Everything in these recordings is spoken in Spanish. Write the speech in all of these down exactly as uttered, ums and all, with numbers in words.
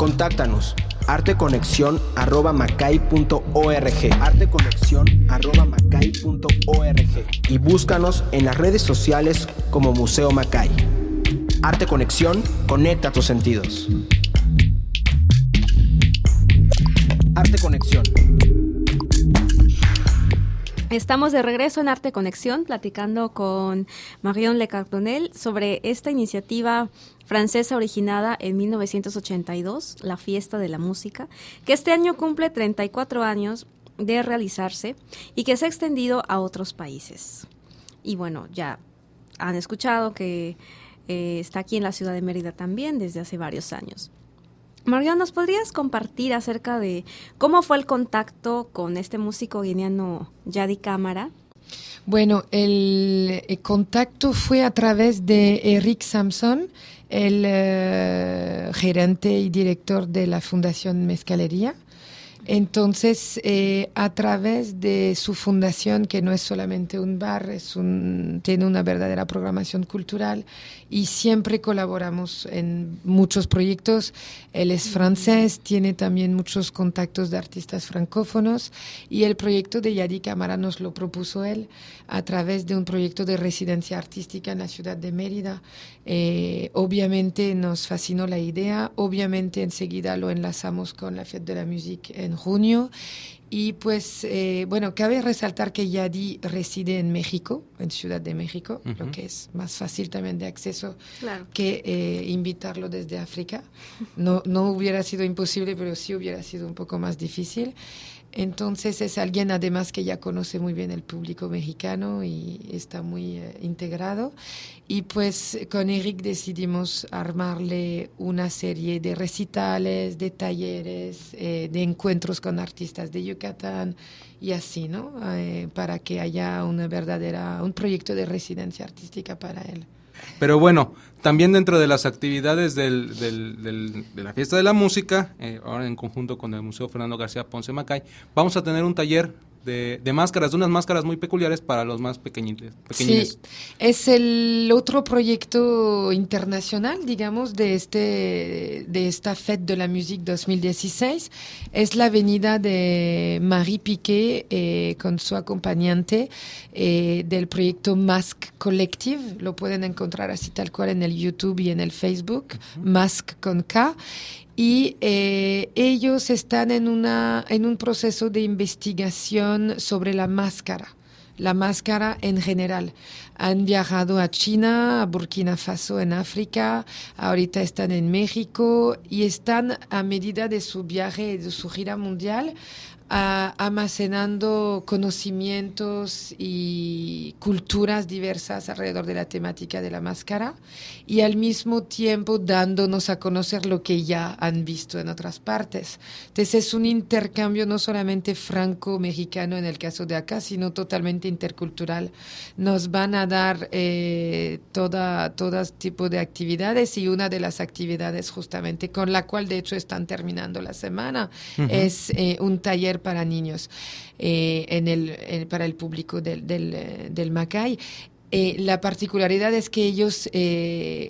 Contáctanos arteconexión arroba macay punto org arteconexión arroba macay punto org y búscanos en las redes sociales como Museo Macay. Arte Conexión, conecta tus sentidos. Arte Conexión. Estamos de regreso en Arte Conexión platicando con Marion Lecardonnel sobre esta iniciativa francesa originada en mil novecientos ochenta y dos, la Fiesta de la Música, que este año cumple treinta y cuatro años de realizarse y que se ha extendido a otros países. Y bueno, ya han escuchado que eh, está aquí en la ciudad de Mérida también desde hace varios años. Marion, ¿nos podrías compartir acerca de cómo fue el contacto con este músico guineano Yadi Camara? Bueno, el, el contacto fue a través de Eric Samson, el uh, gerente y director de la Fundación Mezcalería. Entonces, eh, a través de su fundación, que no es solamente un bar, es un, tiene una verdadera programación cultural y siempre colaboramos en muchos proyectos. Él es francés, tiene también muchos contactos de artistas francófonos y el proyecto de Yadi Camara nos lo propuso él a través de un proyecto de residencia artística en la ciudad de Mérida. Eh, obviamente nos fascinó la idea, obviamente enseguida lo enlazamos con la Fête de la Musique en junio y pues eh, bueno, cabe resaltar que Yadi reside en México, en Ciudad de México, uh-huh. lo que es más fácil también de acceso claro. que eh, invitarlo desde África. No, no hubiera sido imposible, pero sí hubiera sido un poco más difícil. Entonces es alguien además que ya conoce muy bien el público mexicano y está muy eh, integrado. Y pues con Eric decidimos armarle una serie de recitales, de talleres, eh, de encuentros con artistas de Yucatán y así, ¿no? Eh, para que haya una verdadera, un proyecto de residencia artística para él. Pero bueno, también dentro de las actividades del, del, del, de la Fiesta de la Música, eh, ahora en conjunto con el Museo Fernando García Ponce Macay, vamos a tener un taller de, de máscaras, de unas máscaras muy peculiares para los más pequeñitos. Sí, es el otro proyecto internacional, digamos, de este de esta Fête de la Musique dos mil dieciséis. Es la venida de Marie Piquet eh, con su acompañante eh, del proyecto Mask Collective. Lo pueden encontrar así tal cual en el YouTube y en el Facebook, uh-huh. Mask con K. Y eh, ellos están en, una, en un proceso de investigación sobre la máscara, la máscara en general. Han viajado a China, a Burkina Faso en África, ahorita están en México y están a medida de su viaje, de su gira mundial, a, almacenando conocimientos y culturas diversas alrededor de la temática de la máscara y al mismo tiempo dándonos a conocer lo que ya han visto en otras partes. Entonces es un intercambio no solamente franco-mexicano en el caso de acá, sino totalmente intercultural. Nos van a dar eh, toda, todo tipo de actividades y una de las actividades justamente con la cual de hecho están terminando la semana uh-huh. es eh, un taller para niños eh, en el, en, para el público del, del, del Macay. Eh, la particularidad es que ellos eh,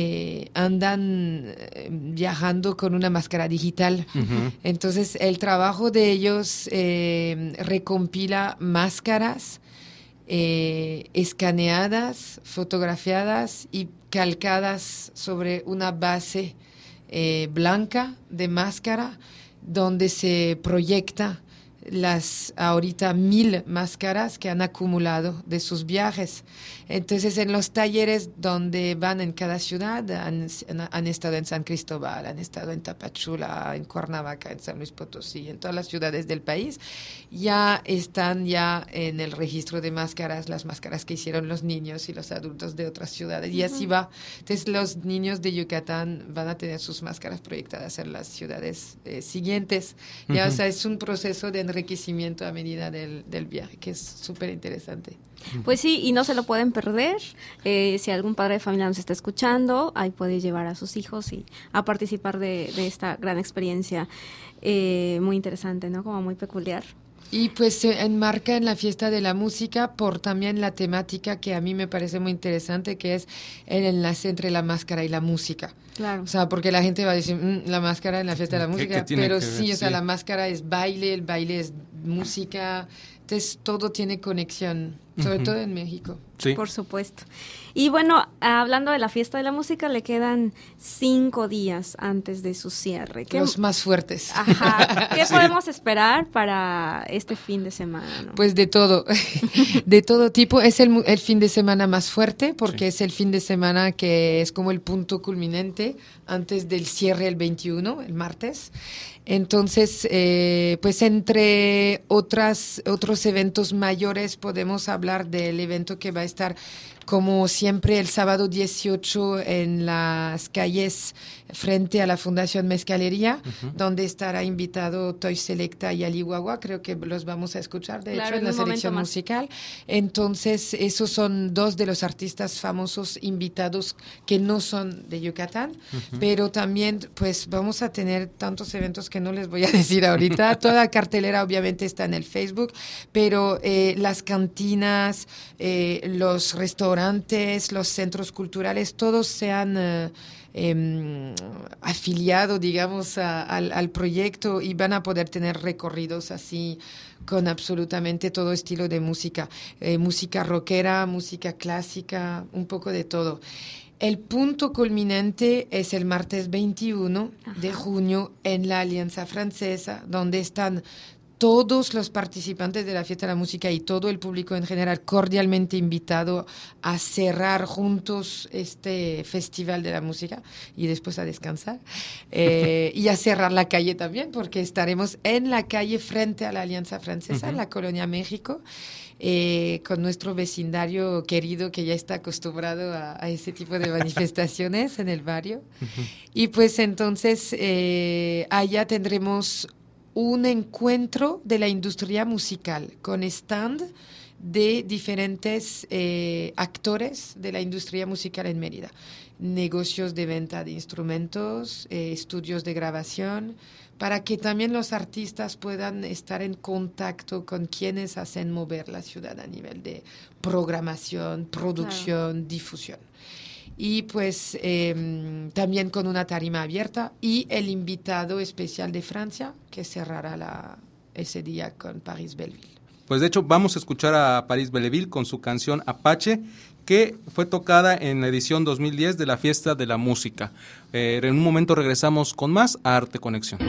se andan eh, viajando con una máscara digital. Uh-huh. Entonces, el trabajo de ellos eh, recompila máscaras eh, escaneadas, fotografiadas y calcadas sobre una base eh, blanca de máscara donde se proyecta las ahorita mil máscaras que han acumulado de sus viajes. Entonces, en los talleres donde van en cada ciudad, han, han estado en San Cristóbal, han estado en Tapachula, en Cuernavaca, en San Luis Potosí, en todas las ciudades del país, ya están ya en el registro de máscaras, las máscaras que hicieron los niños y los adultos de otras ciudades, y así va. Entonces, los niños de Yucatán van a tener sus máscaras proyectadas en las ciudades eh, siguientes. Ya, uh-huh. O sea, es un proceso de enriquecimiento a medida del, del viaje, que es súper interesante. Pues sí, y no se lo pueden perder. Eh, si algún padre de familia nos está escuchando, ahí puede llevar a sus hijos y a participar de, de esta gran experiencia eh, muy interesante, ¿no? Como muy peculiar. Y pues se enmarca en la fiesta de la música por también la temática que a mí me parece muy interesante, que es el enlace entre la máscara y la música. Claro. O sea, porque la gente va a decir, mmm, la máscara en la fiesta de la ¿Qué- música, qué tiene pero que ver? sí, o sea, Sí. la máscara es baile, el baile es música, entonces todo tiene conexión, sobre Ujú. todo en México. Sí. Por supuesto. Y bueno, hablando de la fiesta de la música, le quedan cinco días antes de su cierre. ¿Qué, Los más fuertes. ajá, ¿qué Sí. podemos esperar para este fin de semana? ¿no? Pues de todo, de todo tipo. Es el, mu- el fin de semana más fuerte porque Sí. es el fin de semana que es como el punto culminante antes del cierre el veintiuno, el martes. Entonces, eh, pues entre otras, otros eventos mayores podemos hablar del evento que va a estar como siempre el sábado dieciocho en las calles frente a la Fundación Mezcalería, Ujú. donde estará invitado Toy Selecta y Ali Guagua. Creo que los vamos a escuchar, de Claro, hecho, en en la un momento selección más. musical. Entonces, esos son dos de los artistas famosos invitados que no son de Yucatán, pero también, pues, vamos a tener tantos eventos que no les voy a decir ahorita. Toda la cartelera, obviamente, está en el Facebook, pero eh, las cantinas, eh, los restaurantes, los centros culturales, todos se han eh, em, afiliado, digamos, a- al, al proyecto y van a poder tener recorridos así con absolutamente todo estilo de música, eh, música rockera, música clásica, un poco de todo. El punto culminante es el martes veintiuno de Ajá. junio en la Alianza Francesa, donde están todos los participantes de la Fiesta de la Música y todo el público en general cordialmente invitado a cerrar juntos este Festival de la Música y después a descansar eh, y a cerrar la calle también, porque estaremos en la calle frente a la Alianza Francesa, en Ujú. la Colonia México, eh, con nuestro vecindario querido que ya está acostumbrado a, a ese tipo de manifestaciones en el barrio. Y pues entonces eh, allá tendremos un encuentro de la industria musical con stand de diferentes eh, actores de la industria musical en Mérida. Negocios de venta de instrumentos, eh, estudios de grabación, para que también los artistas puedan estar en contacto con quienes hacen mover la ciudad a nivel de programación, producción, difusión. Y pues eh, también con una tarima abierta y el invitado especial de Francia que cerrará la, ese día con Paris Belleville. Pues de hecho vamos a escuchar a Paris Belleville con su canción Apache, que fue tocada en la edición dos mil diez de la Fiesta de la Música. Eh, en un momento regresamos con más a Arte Conexión.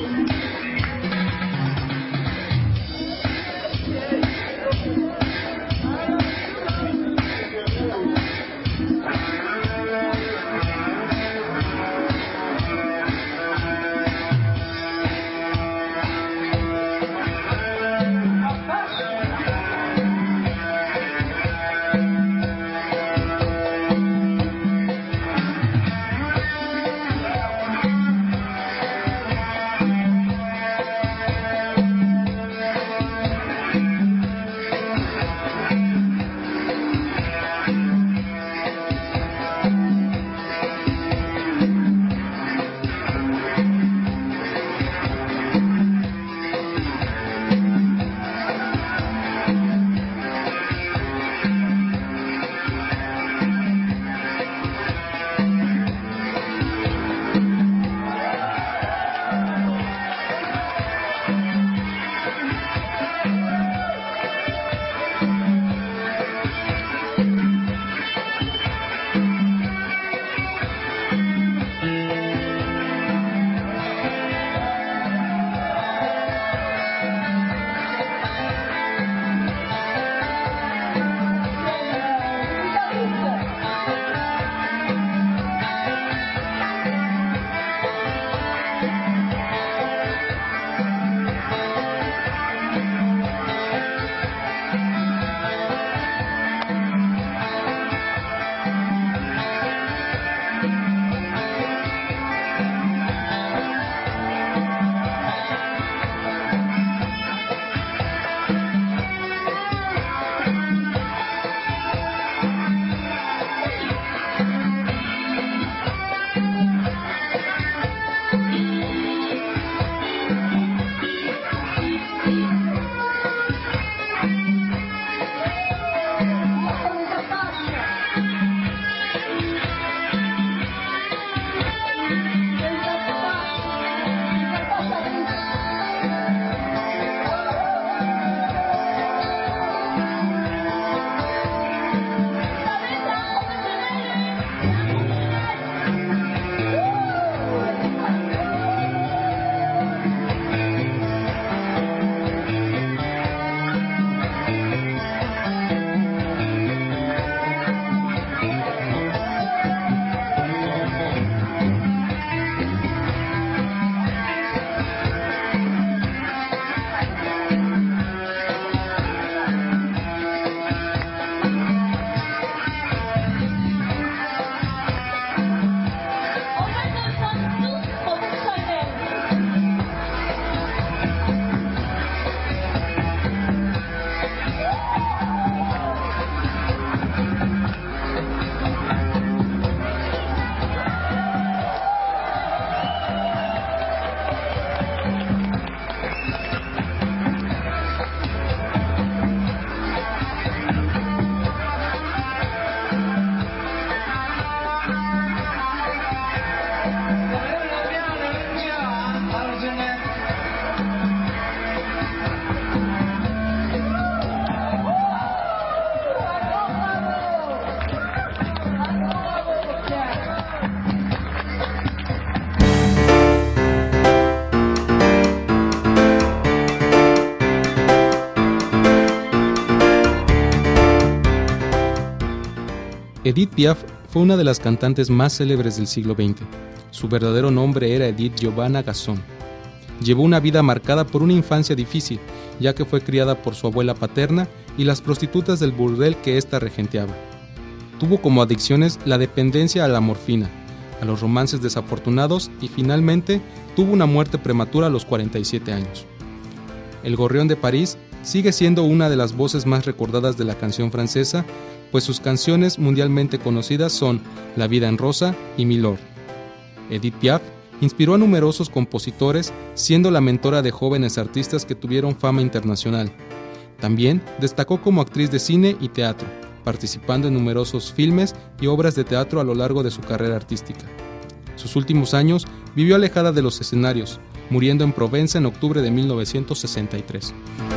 Edith Piaf fue una de las cantantes más célebres del siglo veinte. Su verdadero nombre era Edith Giovanna Gasson. Llevó una vida marcada por una infancia difícil, ya que fue criada por su abuela paterna y las prostitutas del burdel que ésta regenteaba. Tuvo como adicciones la dependencia a la morfina, a los romances desafortunados y finalmente tuvo una muerte prematura a los cuarenta y siete años. El Gorrión de París sigue siendo una de las voces más recordadas de la canción francesa, pues sus canciones mundialmente conocidas son La vida en rosa y Milord. Edith Piaf inspiró a numerosos compositores, siendo la mentora de jóvenes artistas que tuvieron fama internacional. También destacó como actriz de cine y teatro, participando en numerosos filmes y obras de teatro a lo largo de su carrera artística. Sus últimos años vivió alejada de los escenarios, muriendo en Provenza en octubre de mil novecientos sesenta y tres.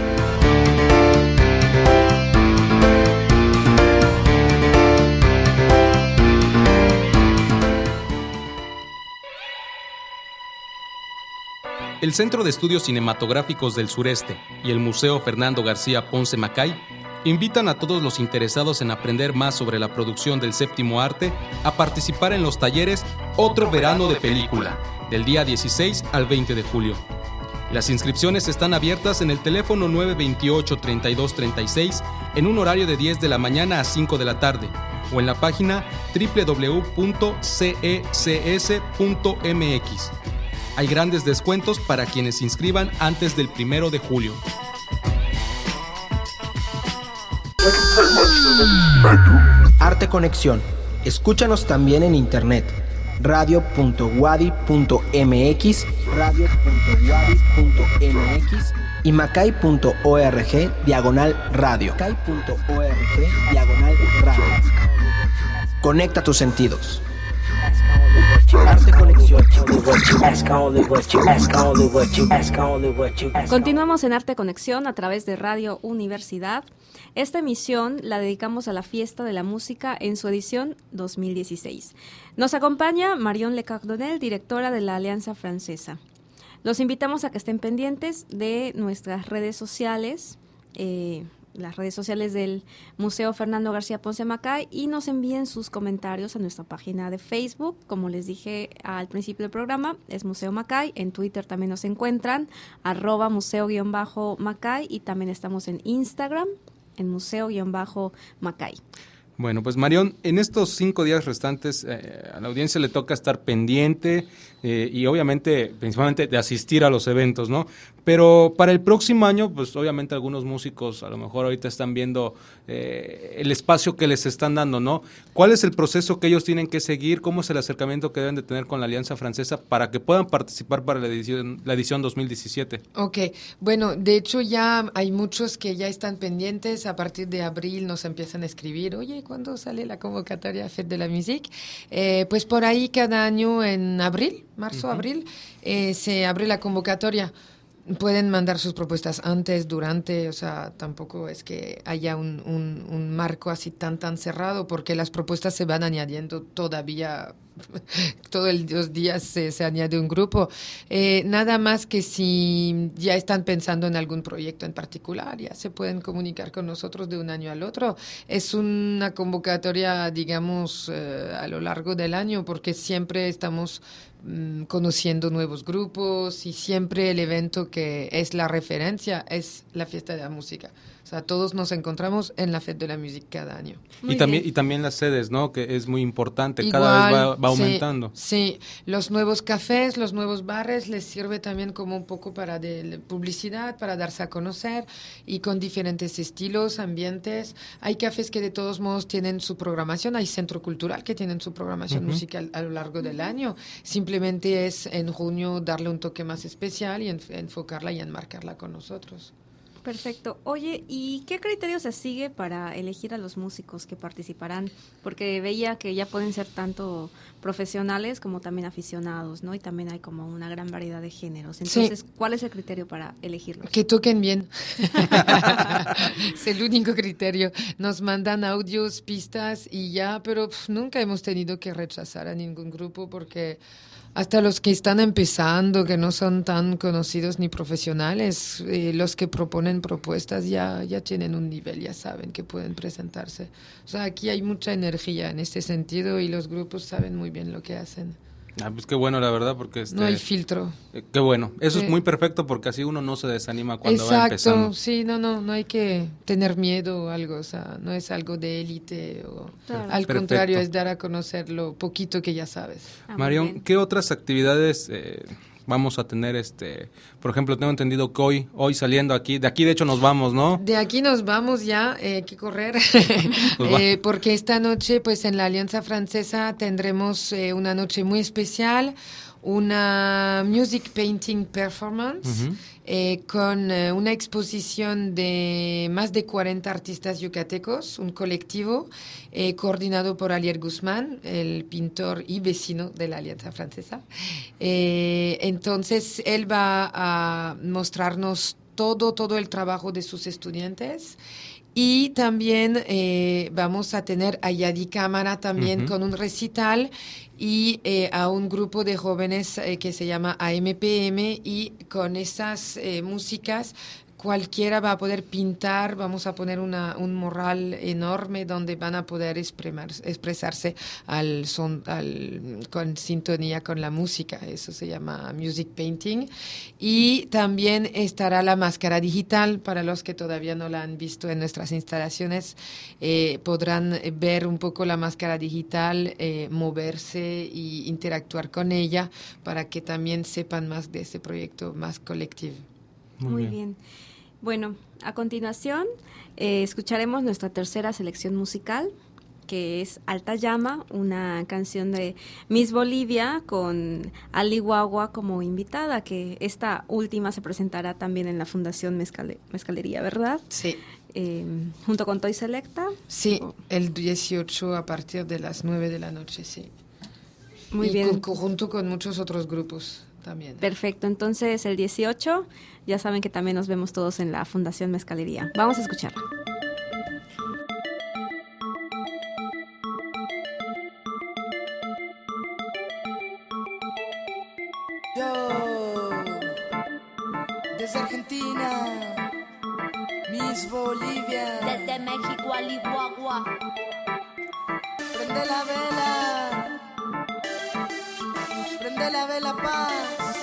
El Centro de Estudios Cinematográficos del Sureste y el Museo Fernando García Ponce Macay invitan a todos los interesados en aprender más sobre la producción del séptimo arte a participar en los talleres Otro Verano de Película, del día dieciséis al veinte de julio. Las inscripciones están abiertas en el teléfono nueve veintiocho, treinta y dos treinta y seis en un horario de diez de la mañana a cinco de la tarde o en la página doble u doble u doble u punto c e c s punto m x. Hay grandes descuentos para quienes se inscriban antes del primero de julio. Arte Conexión. Escúchanos también en internet. radio punto wadi punto m x, radio punto wadi punto m x y macay punto org diagonal radio. macay punto org diagonal radio. Conecta tus sentidos. Arte Conexión. Continuamos en Arte Conexión a través de Radio Universidad. Esta emisión la dedicamos a la Fiesta de la Música en su edición dos mil dieciséis. Nos acompaña Marion Lecardonel, directora de la Alianza Francesa. Los invitamos a que estén pendientes de nuestras redes sociales, eh, las redes sociales del Museo Fernando García Ponce Macay, y nos envíen sus comentarios a nuestra página de Facebook. Como les dije al principio del programa, es Museo Macay. En Twitter también nos encuentran, arroba museo-macay, y también estamos en Instagram, en museo-macay. Bueno, pues Marion, en estos cinco días restantes eh, a la audiencia le toca estar pendiente eh, y obviamente, principalmente de asistir a los eventos, ¿no? Pero para el próximo año, pues obviamente algunos músicos a lo mejor ahorita están viendo eh, el espacio que les están dando, ¿no? ¿Cuál es el proceso que ellos tienen que seguir? ¿Cómo es el acercamiento que deben de tener con la Alianza Francesa para que puedan participar para la edición, la edición dos mil diecisiete? Ok, bueno, de hecho ya hay muchos que ya están pendientes. A partir de abril nos empiezan a escribir, oye, ¿cuándo sale la convocatoria Fête de la Musique? Eh, pues por ahí cada año en abril, marzo, uh-huh. abril, eh, se abre la convocatoria. Pueden mandar sus propuestas antes, durante, o sea, tampoco es que haya un, un, un marco así tan, tan cerrado, porque las propuestas se van añadiendo todavía, todos los días se, se añade un grupo. Eh, nada más que si ya están pensando en algún proyecto en particular, ya se pueden comunicar con nosotros de un año al otro. Es una convocatoria, digamos, eh, a lo largo del año, porque siempre estamos conociendo nuevos grupos y siempre el evento que es la referencia es la Fiesta de la Música. O sea, todos nos encontramos en la Fête de la Musique cada año. Y también, y también las sedes, ¿no? Que es muy importante, Igual, cada vez va, va aumentando. Sí, sí, los nuevos cafés, los nuevos bares les sirve también como un poco para de publicidad, para darse a conocer, y con diferentes estilos, ambientes. Hay cafés que de todos modos tienen su programación, hay centro cultural que tienen su programación uh-huh. musical a lo largo del año. Simplemente es en junio darle un toque más especial y enf- enfocarla y enmarcarla con nosotros. Perfecto. Oye, ¿y qué criterio se sigue para elegir a los músicos que participarán? Porque veía que ya pueden ser tanto profesionales como también aficionados, ¿no? Y también hay como una gran variedad de géneros. Entonces, sí. ¿Cuál es el criterio para elegirlos? Que toquen bien. Es el único criterio. Nos mandan audios, pistas y ya, pero pff, nunca hemos tenido que rechazar a ningún grupo porque hasta los que están empezando, que no son tan conocidos ni profesionales, eh, los que proponen traen propuestas, ya, ya tienen un nivel, ya saben que pueden presentarse. O sea, aquí hay mucha energía en este sentido y los grupos saben muy bien lo que hacen. Ah, pues qué bueno, la verdad, porque este, no hay filtro. Eh, qué bueno. Eso sí. es muy perfecto porque así uno no se desanima cuando Exacto, va empezando. sí, no, no, no hay que tener miedo o algo, o sea, no es algo de élite o Claro. al Perfecto. contrario, es dar a conocer lo poquito que ya sabes. Ah, muy Marión, bien. ¿qué otras actividades eh, vamos a tener? Este, por ejemplo, tengo entendido que hoy, hoy saliendo aquí, de aquí de hecho nos vamos, ¿no? De aquí nos vamos ya, eh, hay que correr, Pues va. eh, porque esta noche, pues en la Alianza Francesa tendremos eh, una noche muy especial, una music painting performance, Ujú. eh, con eh, una exposición de más de cuarenta artistas yucatecos, un colectivo eh, coordinado por Alier Guzmán, el pintor y vecino de la Alianza Francesa. Eh, entonces, él va a mostrarnos todo, todo el trabajo de sus estudiantes. Y también eh, vamos a tener a Yadi Cámara también Ujú. con un recital y eh, a un grupo de jóvenes eh, que se llama A M P M, y con esas eh, músicas cualquiera va a poder pintar. Vamos a poner una, un mural enorme donde van a poder expremar, expresarse al son, al, con sintonía con la música. Eso se llama music painting. Y también estará la máscara digital. Para los que todavía no la han visto en nuestras instalaciones, eh, podrán ver un poco la máscara digital, eh, moverse e interactuar con ella para que también sepan más de este proyecto más colectivo. Muy Muy bien. bien. Bueno, a continuación eh, escucharemos nuestra tercera selección musical, que es Alta Llama, una canción de Miss Bolivia con Ali Guagua como invitada, que esta última se presentará también en la Fundación Mezcale- Mezcalería, ¿verdad? Sí. Eh, junto con Toy Selecta. Sí, Oh. el dieciocho a partir de las nueve de la noche, sí. Muy y bien. con- conjunto con muchos otros grupos también. Perfecto, entonces el dieciocho, ya saben que también nos vemos todos en la Fundación Mezcalería. Vamos a escucharla. Yo, desde Argentina, Miss Bolivia, Desde México al Iguagua. prende la vela, prende la vela paz,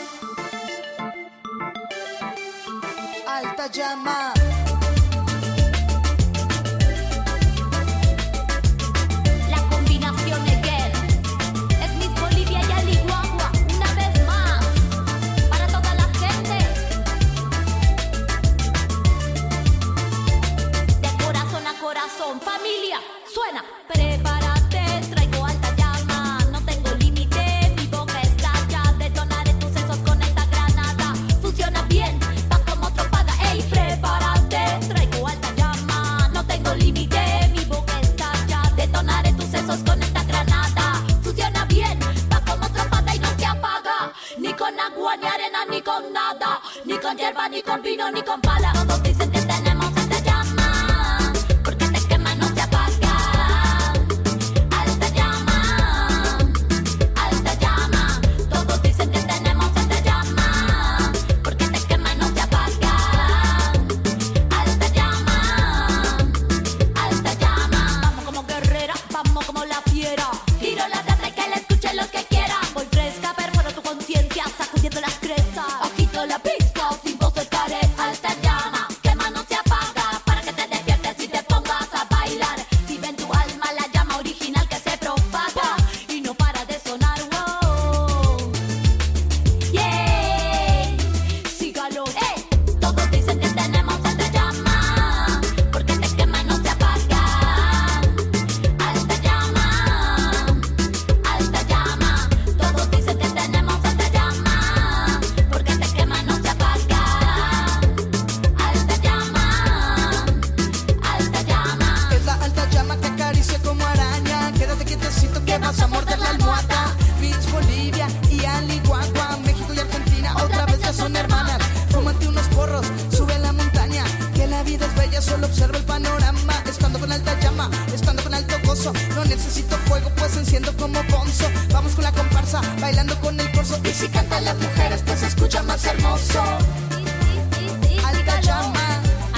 alta llama. La combinación de Get es Miss Bolivia y al Iguagua. Una vez más, para toda la gente. De corazón a corazón, familia, suena. Prepárate, traigo alta llama. No tengo límite, mi boca estalla. Detonaré tus sesos con esta granada. Funciona bien, va como tropada. Ey, prepárate, traigo alta llama. No tengo límite, mi boca estalla. Detonaré tus sesos con esta granada. Funciona bien, va como tropada y no se apaga. Ni con agua, ni arena, ni con nada. Ni con hierba, ni con vino, ni con pala. Todos dicen que tenemos alta llama. Porque te quema, no se apaga. Alta llama, alta llama. Todos dicen que tenemos alta llama. Porque te quema, no se apaga. Alta llama, alta llama. Vamos como guerrera, vamos como la fiera. Tiro la data y que la escuchen los que quieran. Voy fresca, perforo tu conciencia, sacudiendo las crestas. Agito la pista, sin voz estaré. Alta llama, quema, no se apaga. Para que te despiertes y te pongas a bailar. Vive en tu alma la llama original que se propaga y no para de sonar. Wow. Yeah. Sígalo. Ey. Todos dicen que tenemos alta llama. Porque te quema, no se apaga. Alta llama, alta llama. Todos dicen que tenemos alta llama. Porque te quema, no se apaga. Alta llama, alta llama. Es la alta llama que acaricia como araña. Quédate quietecito que vas a morder la almohada. Miss Bolivia y Ali Guagua, México y Argentina otra vez ya son hermanas. Fúmate unos porros, sube la montaña. Que la vida es bella, solo observa el panorama. Estando con alta llama, estando con alto gozo. No necesito fuego, pues enciendo como bonzo. Vamos con la comparsa, bailando con el corso. Y si cantan las mujeres, pues se escucha más hermoso. Sí, sí, sí, sí, Alta sígalo. llama,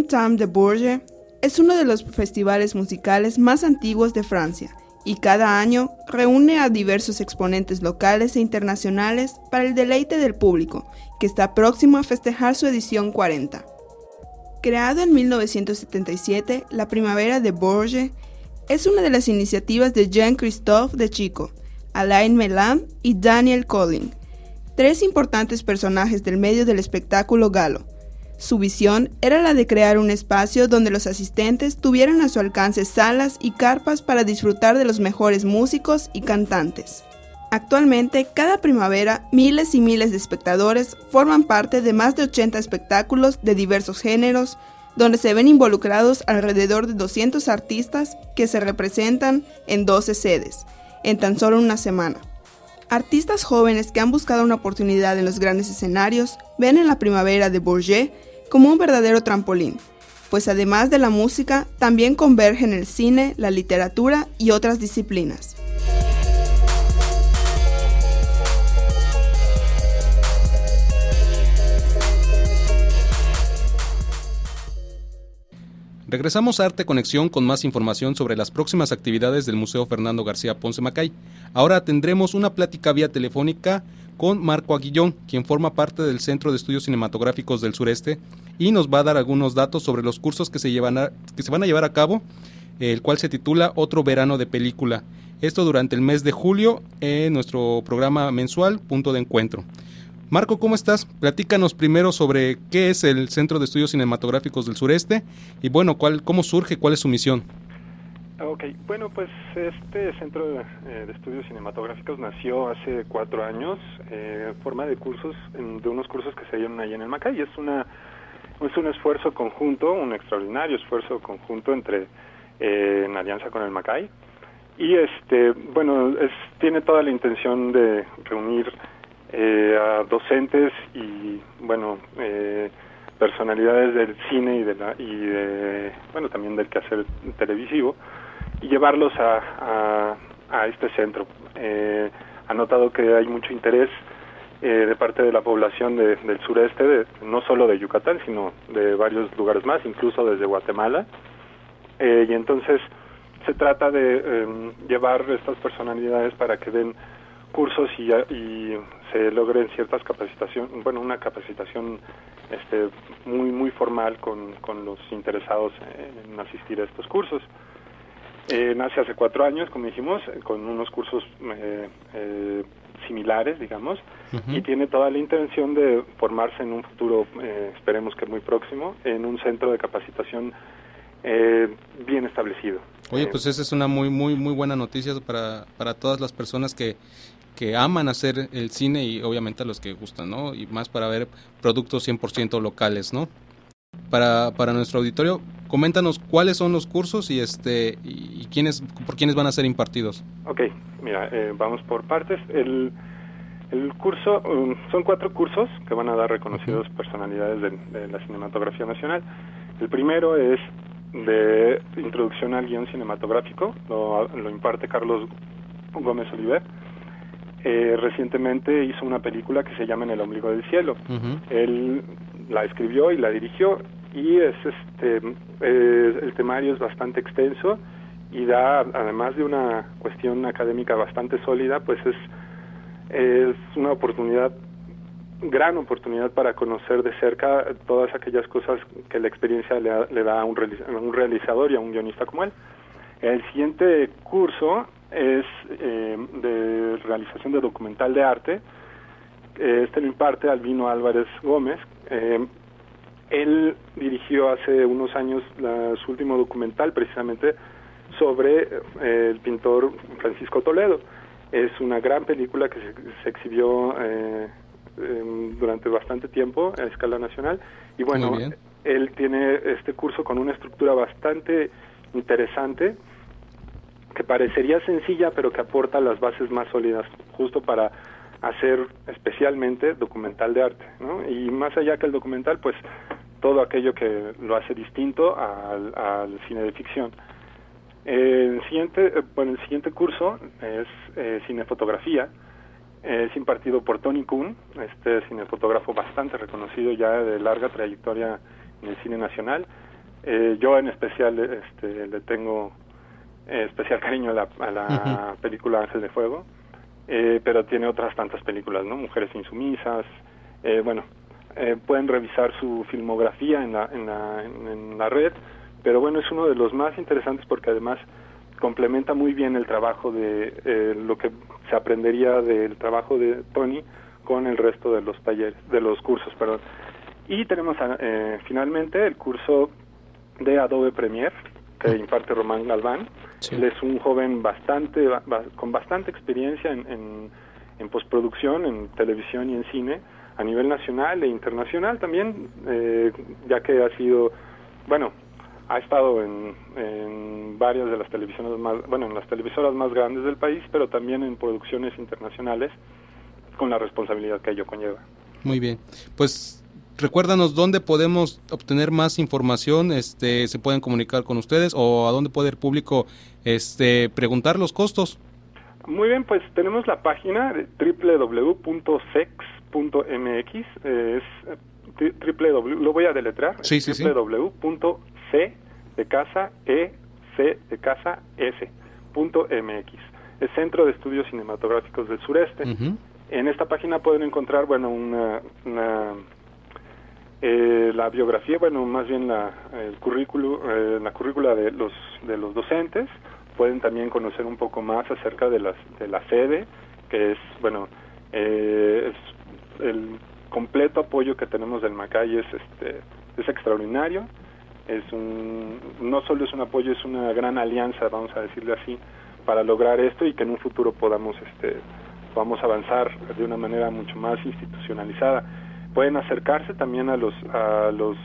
Printemps de Bourges es uno de los festivales musicales más antiguos de Francia y cada año reúne a diversos exponentes locales e internacionales para el deleite del público, que está próximo a festejar su edición cuarenta. Creado en mil novecientos setenta y siete, la Primavera de Bourges es una de las iniciativas de Jean-Christophe de Chico, Alain Melan y Daniel Collin, tres importantes personajes del medio del espectáculo galo. Su visión era la de crear un espacio donde los asistentes tuvieran a su alcance salas y carpas para disfrutar de los mejores músicos y cantantes. Actualmente, cada primavera, miles y miles de espectadores forman parte de más de ochenta espectáculos de diversos géneros, donde se ven involucrados alrededor de doscientos artistas que se representan en doce sedes, en tan solo una semana. Artistas jóvenes que han buscado una oportunidad en los grandes escenarios ven en la Primavera de Bourges como un verdadero trampolín, pues además de la música, también convergen el cine, la literatura y otras disciplinas. Regresamos a Arte Conexión con más información sobre las próximas actividades del Museo Fernando García Ponce Macay. Ahora tendremos una plática vía telefónica con Marco Aguillón, quien forma parte del Centro de Estudios Cinematográficos del Sureste, y nos va a dar algunos datos sobre los cursos que se, llevan a, que se van a llevar a cabo, el cual se titula Otro Verano de Película. Esto durante el mes de julio en nuestro programa mensual Punto de Encuentro. Marco, ¿cómo estás? Platícanos primero sobre qué es el Centro de Estudios Cinematográficos del Sureste y, bueno, cuál, cómo surge, cuál es su misión. Ok, bueno, pues este Centro de, eh, de Estudios Cinematográficos nació hace cuatro años eh, en forma de cursos, en, de unos cursos que se dieron allá en el Macay. Es, una, es un esfuerzo conjunto, un extraordinario esfuerzo conjunto entre eh, en alianza con el Macay. Y, este bueno, es, tiene toda la intención de reunir Eh, a docentes y bueno eh, personalidades del cine y de la y de, bueno también del quehacer televisivo y llevarlos a, a, a este centro. Eh, ha notado que hay mucho interés eh, de parte de la población de, del sureste, de, no solo de Yucatán, sino de varios lugares más, incluso desde Guatemala. Eh, y entonces se trata de eh, llevar estas personalidades para que den cursos y, y se logren ciertas capacitación, bueno, una capacitación este muy muy formal con, con los interesados en asistir a estos cursos. Eh, nace hace cuatro años, como dijimos, con unos cursos eh, eh, similares, digamos, uh-huh. y tiene toda la intención de formarse en un futuro, eh, esperemos que muy próximo, en un centro de capacitación eh, bien establecido. Oye, pues esa es una muy muy muy buena noticia para para todas las personas que que aman hacer el cine y obviamente a los que gustan, ¿no? Y más para ver productos cien por ciento locales, ¿no? Para para nuestro auditorio, coméntanos cuáles son los cursos y este y, y quiénes por quiénes van a ser impartidos. Okay, mira, eh, vamos por partes. El el curso um, son cuatro cursos que van a dar reconocidos uh-huh. personalidades de, de la cinematografía nacional. El primero es de introducción al guión cinematográfico, lo, lo imparte Carlos Gómez Oliver. Eh, recientemente hizo una película que se llama En el ombligo del cielo. Uh-huh. Él la escribió y la dirigió y es este eh, el temario es bastante extenso y da, además de una cuestión académica bastante sólida, pues es es una oportunidad, gran oportunidad para conocer de cerca todas aquellas cosas que la experiencia le, le da a un, realiz- a un realizador y a un guionista como él. El siguiente curso es eh, de realización de documental de arte. Este lo imparte Albino Álvarez Gómez. Eh, él dirigió hace unos años la, su último documental precisamente sobre eh, el pintor Francisco Toledo. Es una gran película que se, se exhibió eh, eh, durante bastante tiempo a escala nacional. Y bueno, él tiene este curso con una estructura bastante interesante, que parecería sencilla, pero que aporta las bases más sólidas, justo para hacer especialmente documental de arte, ¿no? Y más allá que el documental, pues todo aquello que lo hace distinto al, al cine de ficción. El siguiente, bueno, el siguiente curso es eh, cinefotografía. Es impartido por Tony Kuhn, este cinefotógrafo bastante reconocido ya de larga trayectoria en el cine nacional. Eh, yo en especial este, le tengo eh, especial cariño a la, a la uh-huh. película Ángel de Fuego, eh, pero tiene otras tantas películas, ¿no? Mujeres insumisas, eh, bueno, eh, pueden revisar su filmografía en la, en la, en, en la red, pero bueno, es uno de los más interesantes porque además complementa muy bien el trabajo de eh, lo que se aprendería del trabajo de Tony con el resto de los talleres, de los cursos, perdón. Y tenemos eh, finalmente el curso de Adobe Premiere que imparte Román Galván. Sí. Él es un joven bastante ba, con bastante experiencia en, en, en postproducción, en televisión y en cine, a nivel nacional e internacional también, eh, ya que ha sido, bueno, ha estado en, en varias de las televisiones más, bueno, en las televisoras más grandes del país, pero también en producciones internacionales, con la responsabilidad que ello conlleva. Muy bien, pues recuérdanos dónde podemos obtener más información, este, se pueden comunicar con ustedes o a dónde puede el público este, preguntar los costos. Muy bien, pues tenemos la página de doble u doble u doble u punto sex punto m x, eh, es triple w, lo voy a deletrear, sí, sí, sí. doble u doble u doble u punto c de casa e c de casa s punto m x, es Centro de Estudios Cinematográficos del Sureste. Uh-huh. En esta página pueden encontrar, bueno, una, una eh, la biografía, bueno, más bien la el currículo, eh, la currícula de los de los docentes. Pueden también conocer un poco más acerca de las de la sede, que es, bueno, eh, es el completo apoyo que tenemos del Macay es este es extraordinario. Es un no solo es un apoyo, es una gran alianza, vamos a decirle así, para lograr esto y que en un futuro podamos este vamos a avanzar de una manera mucho más institucionalizada. Pueden acercarse también a los a los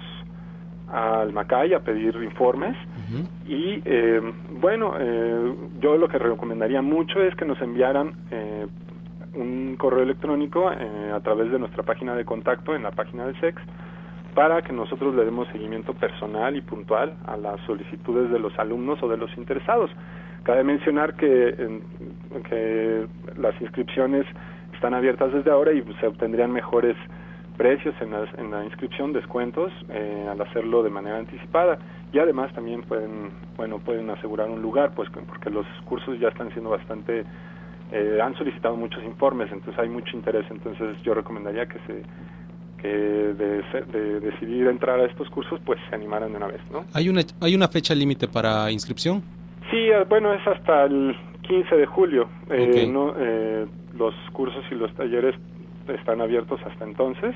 al Macay a pedir informes. Uh-huh. Y eh, bueno, eh, yo lo que recomendaría mucho es que nos enviaran eh, un correo electrónico eh, a través de nuestra página de contacto en la página del S E X, para que nosotros le demos seguimiento personal y puntual a las solicitudes de los alumnos o de los interesados. Cabe mencionar que, en, que las inscripciones están abiertas desde ahora y se obtendrían mejores precios en, las, en la inscripción, descuentos eh, al hacerlo de manera anticipada, y además también pueden bueno pueden asegurar un lugar, pues porque los cursos ya están siendo bastante eh, han solicitado muchos informes, entonces hay mucho interés. Entonces yo recomendaría que se que de, de decidir entrar a estos cursos, pues se animaran de una vez, ¿no? ¿Hay una hay una fecha límite para inscripción? Sí, bueno, es hasta el quince de julio. Eh, okay. no, eh, los cursos y los talleres están abiertos hasta entonces.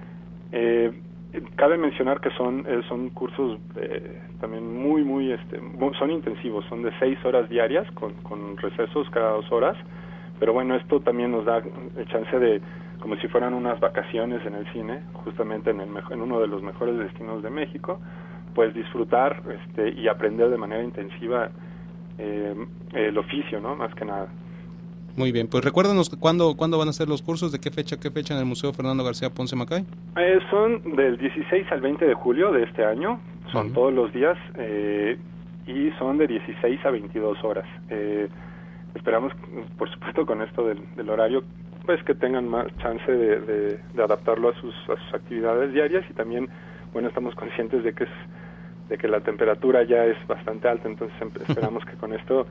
Eh, cabe mencionar que son eh, son cursos eh, también muy muy este son intensivos, son de seis horas diarias con, con recesos cada dos horas, pero bueno, esto también nos da el chance de, como si fueran unas vacaciones en el cine, justamente en el en uno de los mejores destinos de México, pues disfrutar este y aprender de manera intensiva eh, el oficio, ¿no? Más que nada. Muy bien, pues recuérdanos cuándo, cuándo van a ser los cursos, de qué fecha, qué fecha en el Museo Fernando García Ponce Macay. Eh, son del dieciséis al veinte de julio de este año, son uh-huh. todos los días, eh, y son de dieciséis a veintidós horas. Eh, esperamos, por supuesto, con esto del, del horario, pues que tengan más chance de, de, de adaptarlo a sus, a sus actividades diarias, y también, bueno, estamos conscientes de que es, de que la temperatura ya es bastante alta, entonces esperamos que con esto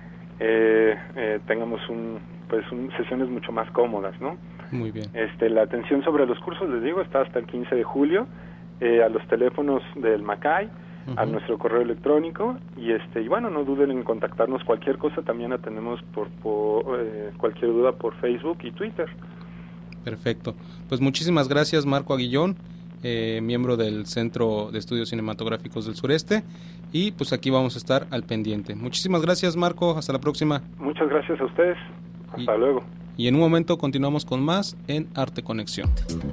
Eh, eh, tengamos un pues un, sesiones mucho más cómodas, ¿no? Muy bien. Este, la atención sobre los cursos, les digo, está hasta el quince de julio, eh, a los teléfonos del Macay, uh-huh. a nuestro correo electrónico, y este y bueno, no duden en contactarnos. Cualquier cosa también atendemos por, por eh, cualquier duda por Facebook y Twitter. Perfecto. Pues muchísimas gracias, Marco Aguillón, eh, miembro del Centro de Estudios Cinematográficos del Sureste, y pues aquí vamos a estar al pendiente. Muchísimas gracias, Marco, hasta la próxima. Muchas gracias a ustedes, hasta y, luego. Y en un momento continuamos con más en Arte Conexión.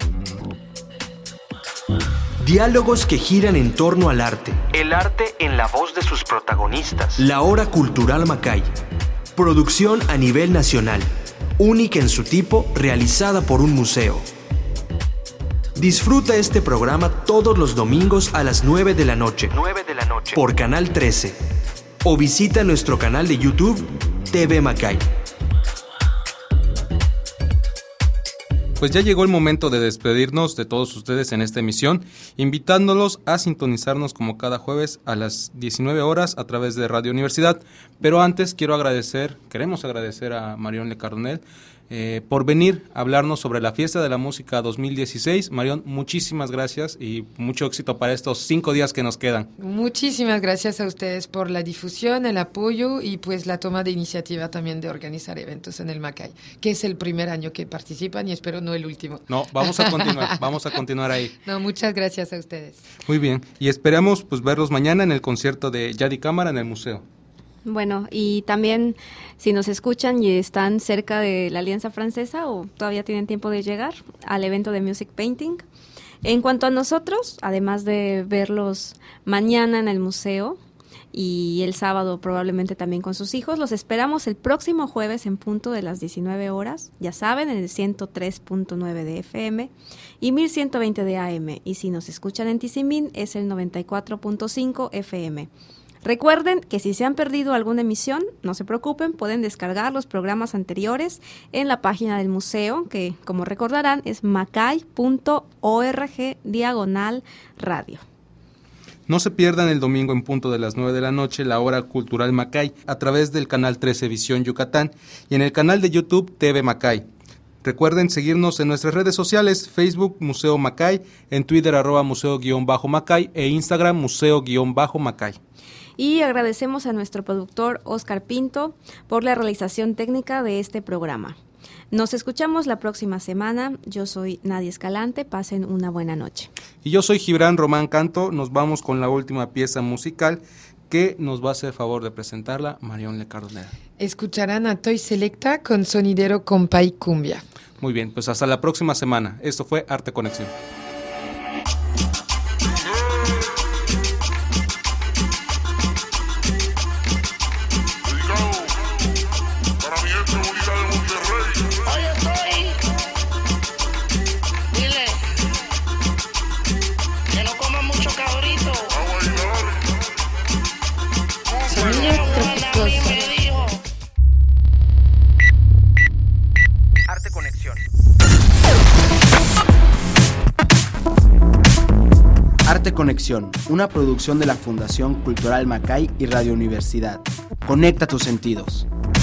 Diálogos que giran en torno al arte. El arte en la voz de sus protagonistas. La Hora Cultural Macay. Producción a nivel nacional, única en su tipo, realizada por un museo. Disfruta este programa todos los domingos a las nueve de la noche. nueve de la noche. Por Canal trece. O visita nuestro canal de YouTube, T V Macay. Pues pues ya llegó el momento de despedirnos de todos ustedes en esta emisión, invitándolos a sintonizarnos como cada jueves a las diecinueve horas a través de Radio Universidad. Pero antes quiero agradecer, queremos agradecer a Marion Lecardonel eh, por venir a hablarnos sobre la Fiesta de la Música dos mil dieciséis. Marion, muchísimas gracias y mucho éxito para estos cinco días que nos quedan. Muchísimas gracias a ustedes por la difusión, el apoyo y pues la toma de iniciativa también de organizar eventos en el Macay, que es el primer año que participan y espero no el último. No, vamos a continuar, vamos a continuar ahí. No, muchas gracias a ustedes. Muy bien, y esperamos pues verlos mañana en el concierto de Yadi Cámara en el museo. Bueno, y también si nos escuchan y están cerca de la Alianza Francesa o todavía tienen tiempo de llegar al evento de Music Painting. En cuanto a nosotros, además de verlos mañana en el museo y el sábado probablemente también con sus hijos, los esperamos el próximo jueves en punto de las diecinueve horas, ya saben, en el ciento tres punto nueve de F M y mil ciento veinte de A M. Y si nos escuchan en Tizimín es el noventa y cuatro punto cinco F M. Recuerden que si se han perdido alguna emisión, no se preocupen, pueden descargar los programas anteriores en la página del museo, que como recordarán es macay punto org diagonal radio. No se pierdan el domingo en punto de las nueve de la noche la hora cultural Macay a través del canal trece Visión Yucatán y en el canal de YouTube T V Macay. Recuerden seguirnos en nuestras redes sociales, Facebook Museo Macay, en Twitter arroba museo-macay e Instagram museo-macay. Y agradecemos a nuestro productor Oscar Pinto por la realización técnica de este programa. Nos escuchamos la próxima semana. Yo soy Nadia Escalante. Pasen una buena noche. Y yo soy Gibran Román Canto. Nos vamos con la última pieza musical que nos va a hacer favor de presentarla Marion Lecardonel. Escucharán a Toy Selecta con Sonidero Compa y Cumbia. Muy bien, pues hasta la próxima semana. Esto fue Arte Conexión. Arte Conexión. Arte Conexión, una producción de la Fundación Cultural Macay y Radio Universidad. Conecta tus sentidos.